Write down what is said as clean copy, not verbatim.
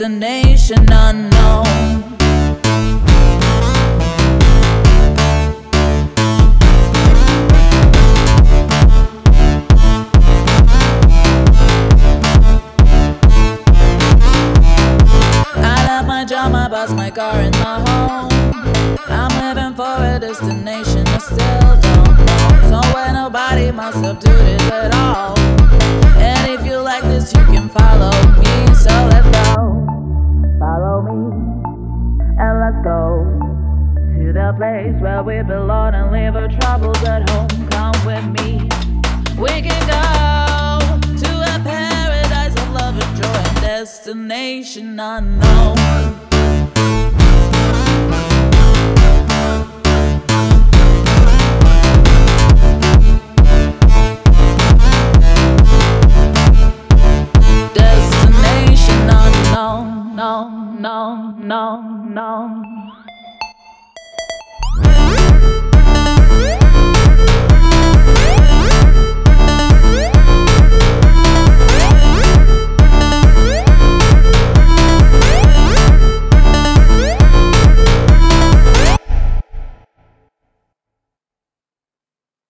destination unknown. I left my job, my bus, my car, and my home. I'm living for a destination I still don't know. Somewhere nobody must have do this at all. And if you like this, you can follow me. So let's go, follow me, and let's go to the place where we belong and leave our troubles at home. Come with me, we can go to a paradise of love and joy and destination unknown.